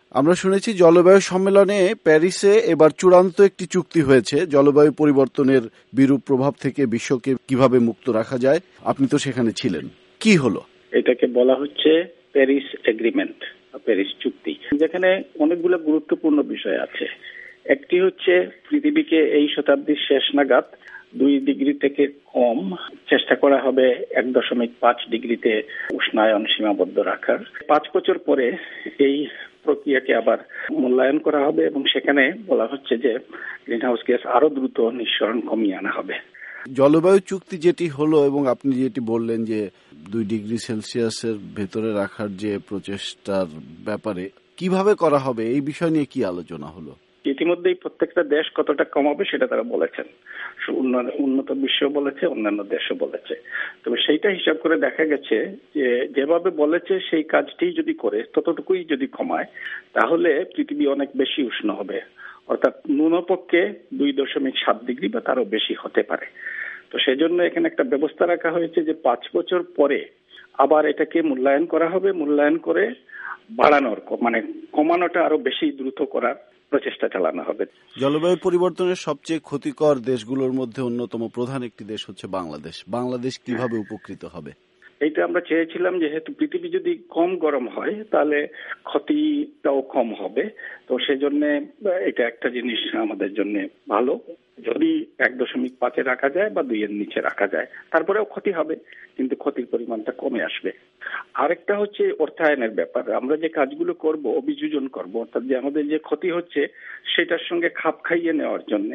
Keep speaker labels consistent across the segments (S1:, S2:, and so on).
S1: আমরা শুনেছি জলবায়ু সম্মেলনে প্যারিসে এবার চূড়ান্ত একটি চুক্তি হয়েছে জলবায়ু পরিবর্তনের বিরূপ প্রভাব থেকে বিশ্বকে কিভাবে মুক্ত রাখা যায়। আপনি তো সেখানে ছিলেন, কি হলো?
S2: এটাকে বলা হচ্ছে প্যারিস এগ্রিমেন্ট, প্যারিস চুক্তি, যেখানে অনেকগুলো গুরুত্বপূর্ণ বিষয় আছে। একটি হচ্ছে পৃথিবীকে এই শতাব্দীর শেষ নাগাদ 2 ডিগ্রি থেকে কম চেষ্টা করা হবে 1.5 ডিগ্রিতে উষ্ণায়ন সীমাবদ্ধ রাখার। 5 বছর পরে এই প্রক্রিয়াকে আবার মূল্যায়ন করা হবে এবং সেখানে বলা হচ্ছে যে গ্রিন হাউস গ্যাস আরো দ্রুত নিঃসরণ কমিয়ে আনা হবে।
S1: জলবায়ু চুক্তি যেটি হলো এবং আপনি যেটি বললেন যে 2 ডিগ্রি সেলসিয়াসের ভেতরে রাখার যে প্রচেষ্টার ব্যাপারে কিভাবে করা হবে এই বিষয় নিয়ে কি আলোচনা হলো?
S2: ইতিমধ্যেই প্রত্যেকটা দেশ কতটা কমাবে সেটা তারা বলেছেন, উন্নত বিশ্ব বলেছে, অন্যান্য দেশও বলেছে। তবে সেইটা হিসাব করে দেখা গেছে যে যেভাবে বলেছে সেই কাজটি যদি করে ততটুকুই যদি কমায় তাহলে পৃথিবী অনেক বেশি উষ্ণ হবে, অর্থাৎ ন্যূনপক্ষে 2.7 ডিগ্রি বা তারও বেশি হতে পারে। তো সেজন্য এখানে একটা ব্যবস্থা রাখা হয়েছে যে 5 বছর পরে আবার এটাকে মূল্যায়ন করা হবে, মূল্যায়ন করে বাড়ানোর মানে কমানোটা আরো বেশি দ্রুত করার প্রচেষ্টা চালানো হবে।
S1: জলবায়ু পরিবর্তনের সবচেয়ে ক্ষতিকর দেশগুলোর মধ্যে অন্যতম প্রধান একটি দেশ হচ্ছে বাংলাদেশ। বাংলাদেশ কিভাবে উপকৃত হবে?
S2: এইটা আমরা চেয়েছিলাম, যেহেতু পৃথিবী যদি কম গরম হয় তাহলে ক্ষতিটাও কম হবে। তো সেজন্য এটা একটা জিনিস আমাদের জন্য ভালো, যদি 1.5 রাখা যায় বা 2 এর নিচে রাখা যায়, তারপরেও ক্ষতি হবে কিন্তু ক্ষতির পরিমাণটা কমে আসবে। আরেকটা হচ্ছে অর্থায়নের ব্যাপার। আমরা যে কাজগুলো করব, অভিযোজন করব, অর্থাৎ যে আমাদের যে ক্ষতি হচ্ছে সেটার সঙ্গে খাপ খাইয়ে নেওয়ার জন্য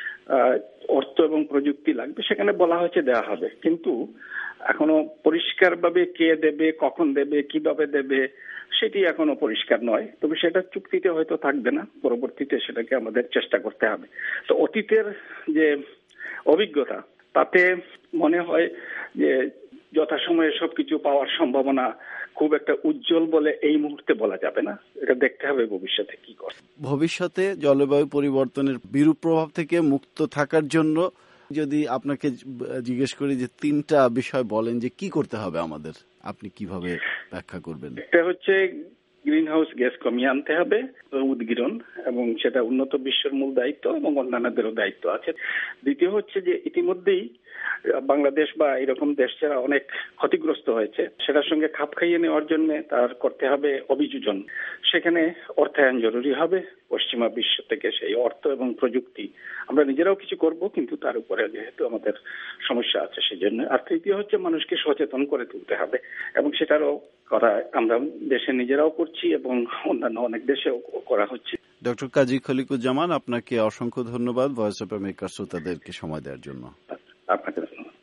S2: অর্থ এবং প্রযুক্তি লাগবে, সেখানে বলা হয়েছে দেওয়া হবে। কিন্তু এখনো পরিষ্কারভাবে কে দেবে, কখন দেবে, কিভাবে দেবে সেটি এখনো পরিষ্কার নয়। তবে সেটা চুক্তিতে হয়তো থাকবে না, পরবর্তীতে সেটাকে আমাদের চেষ্টা করতে হবে। তো অতীতের যে অভিজ্ঞতা তাতে মনে হয় যে যথাসময়ে সবকিছু পাওয়ার সম্ভাবনা খুব একটা উজ্জ্বল বলে এই মুহূর্তে বলা যাবে না। এটা দেখতে হবে ভবিষ্যতে কি করে।
S1: ভবিষ্যতে জলবায়ু পরিবর্তনের বিরূপ প্রভাব থেকে মুক্ত থাকার জন্য যদি আপনাকে জিজ্ঞেস করি যে 3টা বিষয় বলেন যে কি করতে হবে আমাদের, আপনি কিভাবে ব্যাখ্যা করবেন?
S2: একটা হচ্ছে গ্রিন হাউস গ্যাস কমিয়ে আনতে হবে, উদ্গীরণ, এবং সেটা উন্নত বিশ্বের মূল দায়িত্ব এবং অন্যান্যদেরও দায়িত্ব আছে। দ্বিতীয় হচ্ছে যে ইতিমধ্যেই বাংলাদেশ বা এরকম দেশ যারা অনেক ক্ষতিগ্রস্ত হয়েছে সেটার সঙ্গে খাপ খাইয়ে নেওয়ার জন্য তার করতে হবে অভিযোজন। সেখানে অর্থায়ন জরুরি হবে পশ্চিমা বিশ্ব থেকে, সেই অর্থ এবং প্রযুক্তি। আমরা নিজেরাও কিছু করব কিন্তু তার উপরে যেহেতু আমাদের সমস্যা আছে সেজন্য। আর তৃতীয় হচ্ছে মানুষকে সচেতন করে তুলতে হবে এবং সেটারও করা আমরা দেশে নিজেরাও করছি এবং অন্যান্য অনেক দেশেও করা হচ্ছে।
S1: ডক্টর কাজী খলিকুজ্জামান, আপনাকে অসংখ্য ধন্যবাদ ভয়েস অফ আমেরিকার শ্রোতাদেরকে সময় দেওয়ার জন্য।
S2: আপনাকে